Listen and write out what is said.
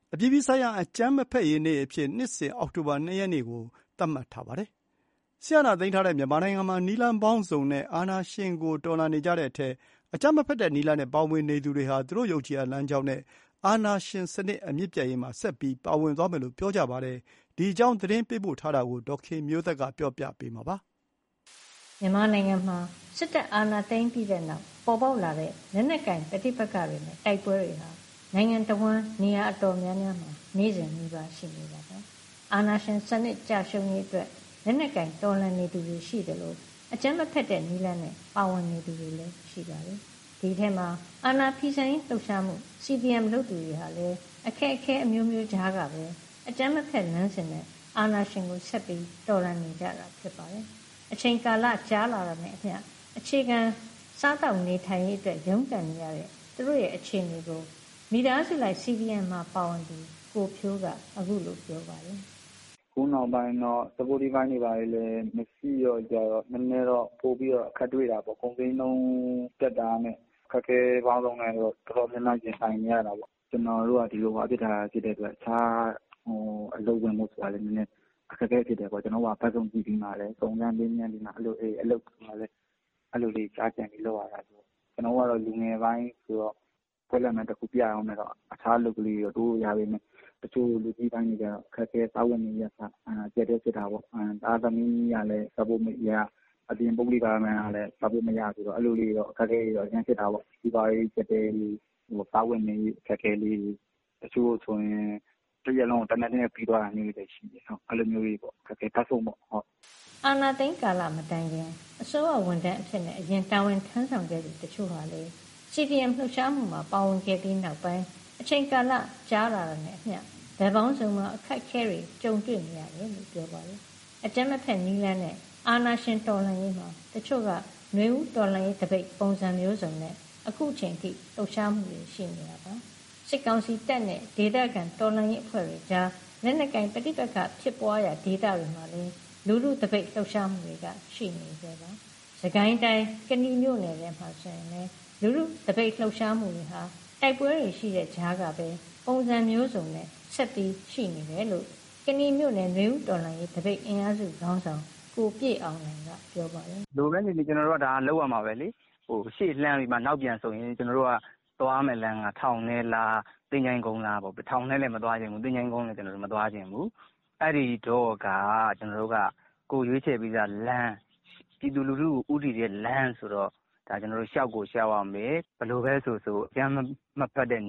အပြည်ပြည်ဆိုင်ရာအကြမ်းမဖက်ရေးနေ့အဖြစ်နှစ်စဉ်အောက်တိုဘာ 2 ရက်နေ့ကိုသတ်မှတ်ထားပါတယ်။ စစ်အာဏာသိမ်းထားတဲ့မြန်မာနိုင်ငံမှာနည်းလမ်းပေါင်းစုံနဲ့အာဏာရှင်ကိုတော်လှန်နေကြတဲ့အထဲအကြမ်းမဖက်တဲ့နည်းလမ်းနဲ့ပါဝင်နေသူတွေဟာသူတို့ယုံကြည်ရာလမ်းကြောင်းနဲ့အာဏာရှင်စနစ်အမြစ်ပြတ်ရေးမှာဆက်ပြီးပါဝင်သွားမယ်လို့ပြောကြပါတယ်။ ဒီအကြောင်းသတင်းပေးပို့ထားတာကိုဒေါ်ခင်မျိုးသက်ကပြောပြပေးမှာပါ။မြန်မာနိုင်ငံမှာစစ်တပ်အာဏာသိမ်းပြီးတဲ့နောက်ပေါ်ပေါက်လာတဲ့လက်နက်ကိုင်ပဋိပက္ခတွေနဲ့တိုက်ပွဲတွေဟာနိုင်ငံတော်ဝန်နေရာအတော်များများမှာနေ့စဉ်နှီးပါရှိနေတာပါ။အာဏာရှင်စနစ်ကြရှုံးရေးအတွက်လက်နက်ကိုင်တော်လှန်နေသူတွေရှိတယ်လို့အကြမ်းမဖက်တဲ့နည်းလမ်းနဲ့ပါဝင်နေသူတွေလည်းရှိပါတယ်။ဒီထဲမှာအာဏာဖီဆန်ရေးလှုပ်ရှားမှု CDM လုပ်သူတွေဟာလည်းအခက်အခဲအမျိုးမျိုးကြားကပဲအကြမ်းမဖက်လမ်းစဉ်နဲ့အာဏာရှင်ကိုဆက်ပြီးတော်လှန်နေကြတာဖြစ်ပါတယ်။အချိန်ကာလကြာလာတာနဲ့အမျှအခြေခံစားတောက်နေထိုင်ရေးအတွက်ရုန်းကန်နေရတဲ့သူတို့ရဲ့အခြေအနေကိုမိသားစုလိုက် CDM မှာပါဝင်သူကိုဖြိုးကအခုလိုပြောပါတယ်။ခုနောက်ပိုင်းတော့စပိုဒီပိုင်းတွေပါလေမရှိတော့ကြတော့နည်းနည်းတော့ပို့ပြီးတော့အခက်တွေ့တာပေါ့။ကုန်စည်နှုန်းတက်တာနဲ့အခက်အခဲပေါင်းစုံနဲ့တော့တော်တော်များများရင်ဆိုင်နေရတာပေါ့။ကျွန်တော်တို့ကဒီလိုဖြစ်တာဖြစ်တဲ့အတွက်အခြားအလုပ်ဝင်ဖို့ဆိုတာလည်းနည်းနည်းအခက်အခဲဖြစ်တယ်ပေါ့။ကျွန်တော်ကဘက်ဆုံးကြည့်ပြီးမှလည်းစုံစမ်းပေးမြန်ဒီမှာအလုပ်ကလည်းအဲ့လိုလေးကြားကြံပြီးလုပ်ရတာဆိုကျွန်တော်ကတော့လူငယ်ပိုင်းဆိုတော့ဖွင့်လက်မှတ်တစ်ခုပြအောင်နဲ့တော့အခြားလုပ်ကလေးတော့တို့ရပါမယ်တချို့လူကြီးပိုင်းတွေကတော့အခက်အခဲစာဝင်နေရတာကြက်တဲ့ဖြစ်တာပေါ့ဒါသမီးကလည်းစပို့မရအပြင်ပုဂ္ဂလိကမှန်းကလည်းစပို့မရဆိုတော့အဲ့လိုလေးတော့အခက်အခဲတော့အရင်ဖြစ်တာပေါ့ဒီပါရေးကြက်တဲ့စာဝင်နေအခက်အခဲလေးတချို့ဆိုရင်တရက်လုံးတနက်နေ့ပြီးသွားတာမျိုးတွေရှိတယ်ဟုတ်အဲ့လိုမျိုးတွေပေါ့အခက်အခဲတတ်ဆုံးပေါ့ဟုတ်အာဏာသိမ်းကာလမတိုင်ခင်အစိုးရဝန်ထမ်းအဖြစ်နဲ့အရင်တာဝန်ထမ်းဆောင်ခဲ့သူတချို့ဟာလေ CDM လှုပ်ရှားမှုမှာပါဝင်ခဲ့ပြီးနောက်ပိုင်းအချိန်ကာလကြာလာတာနဲ့အမျှဗန်ပေါင်းစုံမှာအခက်အခဲတွေကြုံတွေ့နေရတယ်လို့ပြောပါတယ်။အကြမ်းမဖက်နည်းလမ်းနဲ့အာဏာရှင်တော်လှန်ရေးမှာတချို့ကຫນွေဦးတော်လှန်ရေးတပိတ်ပုံစံမျိုးစုံနဲ့အခုချိန်ထိလှုပ်ရှားမှုတွေရှိနေတာပါ။စစ်ကောင်စီတပ်နဲ့ဒေသခံတော်လှန်ရေးအဖွဲ့တွေကြားလက်နက်ကင်ပဋိပက္ခဖြစ်ပွားရာဒေသတွေမှာလည်းလူလူတပိတ်လှုပ်ရှားမှုတွေကရှိနေကြပါ။စကိုင်းတိုင်းကဏီမြို့နယ်ထဲမှာဆိုရင်လည်းလူလူတပိတ်လှုပ်ရှားမှုတွေဟာတိုက်ပွဲတွေရှိတဲ့ကြားကပဲပုံစံမျိုးစုံနဲ့ဆက်ပြီးရှိနေတယ်လို့ကဏီမြို့နယ်နှွေဦးတော်လှန်ရေးတပိတ်အင်အားစုခေါင်းဆောင်ကိုပြည့်အောင်နိုင်ကပြောပါတယ်။လိုပဲနေကျွန်တော်တို့ကဒါလောက်ရမှာပဲလေရှေ့လှမ်းပြီးမှနောက်ပြန်ဆိုရင်ကျွန်တော်တို့ကသွားမယ်လမ်းကထောင်ထဲလားတင်ချိုင်းကုန်းလားပေါ့ထောင်ထဲလည်းမသွားခြင်းဘူးတင်ချိုင်းကုန်းလည်းကျွန်တော်တို့မသွားခြင်းဘူးအဲ့ဒီတော့ကကျွန်တော်တို့ကကိုရွေးချယ်ပြီးသားလမ်းပြည်သူလူထုကိုဥတီတဲ့လမ်းဆိုတော့ဒါကျွန်တော်တို့ရှောက်ကိုရှောက်ရမယ်ဘယ်လိုပဲဆိုအကျမ်းမဖတ်တဲ့